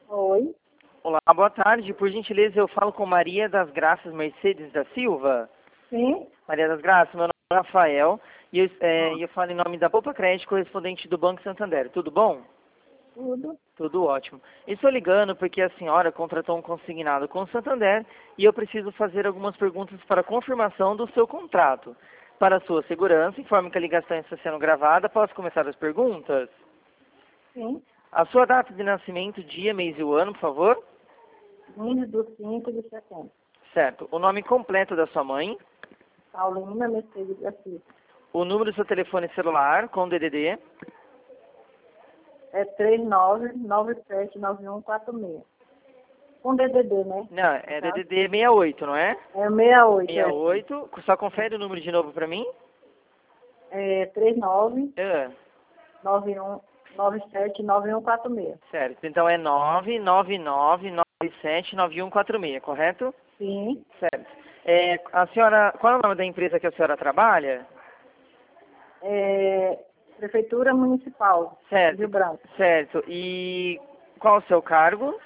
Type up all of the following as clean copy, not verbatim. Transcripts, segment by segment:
Oi, Olá, boa tarde. Por gentileza, eu falo com Maria das Graças Mercedes da Silva. sim? Maria das Graças, meu nome é Rafael e eu, Ah, eu falo em nome da Poupa Crédito, correspondente do Banco Santander. Tudo bom? tudo. Tudo ótimo. Estou ligando porque a senhora contratou um consignado com o Santander e eu preciso fazer algumas perguntas para confirmação do seu contrato. Para sua segurança, informe que a ligação está sendo gravada. Posso começar as perguntas? Sim. A sua data de nascimento, dia, mês e o ano, por favor? 15/5/70. Certo. O nome completo da sua mãe? Paulina Mercedes da Silva. O número do seu telefone celular com DDD? É 39979146. Com DDD, né? Não, é DDD 68, não é? É 68, é sim. 68. Só confere o número de novo para mim? É É. 39979146. Certo. Então é 999979146, correto? Sim. Certo. A senhora, qual é o nome da empresa que a senhora trabalha? É, Prefeitura Municipal de Certo. Rio Branco. Certo. E qual o seu cargo?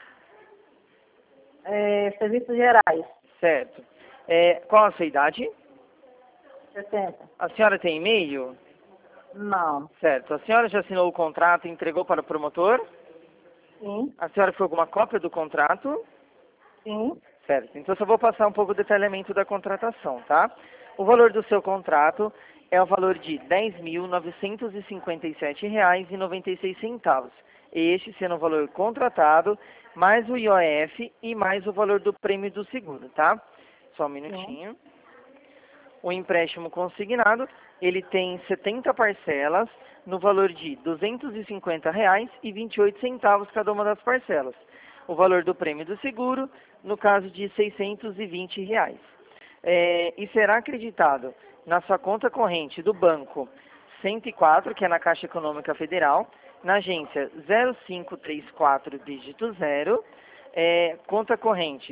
Serviços Gerais, Certo. Qual a sua idade? 60. A senhora tem e-mail? Não. Certo. A senhora já assinou o contrato e entregou para o promotor? Sim. A senhora foi alguma cópia do contrato? Sim. Certo. Então, só vou passar um pouco o detalhamento da contratação, tá? O valor do seu contrato é o valor de R$ 10.957,96. Este sendo o valor contratado, mais o IOF e mais o valor do prêmio do seguro, tá? Só um Sim. minutinho. O empréstimo consignado, ele tem 70 parcelas no valor de R$ 250,28 cada uma das parcelas. O valor do prêmio do seguro, no caso de R$ 620. E será acreditado na sua conta corrente do banco 104, que é na Caixa Econômica Federal, na agência 0534 dígito 0, conta corrente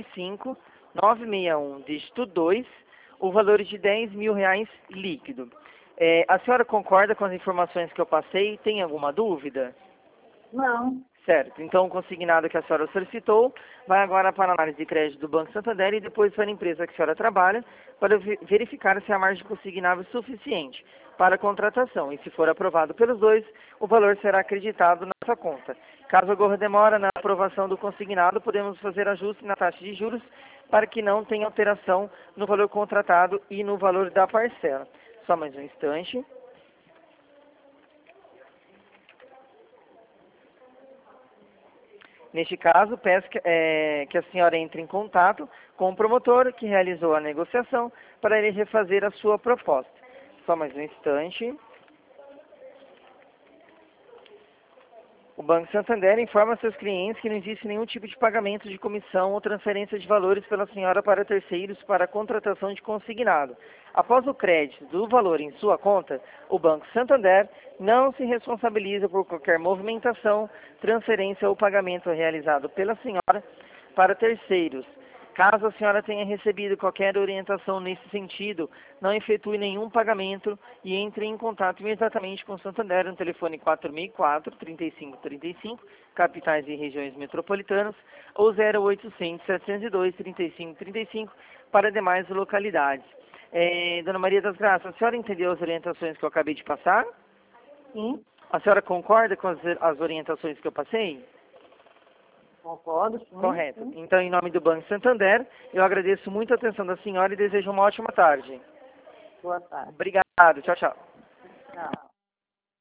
35961 dígito 2, o valor de R$ 10.000 líquido. A senhora concorda com as informações que eu passei? Tem alguma dúvida? Não. Certo. Então, o consignado que a senhora solicitou vai agora para a análise de crédito do Banco Santander e depois para a empresa que a senhora trabalha para verificar se a margem consignável é suficiente para a contratação. E se for aprovado pelos dois, o valor será acreditado na sua conta. Caso ocorra demora na aprovação do consignado, podemos fazer ajuste na taxa de juros para que não tenha alteração no valor contratado e no valor da parcela. Só mais um instante. Neste caso, peço que a senhora entre em contato com o promotor que realizou a negociação para ele refazer a sua proposta. Só mais um instante. O Banco Santander informa seus clientes que não existe nenhum tipo de pagamento de comissão ou transferência de valores pela senhora para terceiros para a contratação de consignado. Após o crédito do valor em sua conta, o Banco Santander não se responsabiliza por qualquer movimentação, transferência ou pagamento realizado pela senhora para terceiros. Caso a senhora tenha recebido qualquer orientação nesse sentido, não efetue nenhum pagamento e entre em contato imediatamente com o Santander no telefone 4004-3535, capitais e regiões metropolitanas, ou 0800-702-3535 para demais localidades. Dona Maria das Graças, a senhora entendeu as orientações que eu acabei de passar? Sim. A senhora concorda com as orientações que eu passei? Concordo, sim. Correto. Sim. Então, em nome do Banco Santander, eu agradeço muito a atenção da senhora e desejo uma ótima tarde. Boa tarde. Obrigado. Tchau, tchau. Tchau.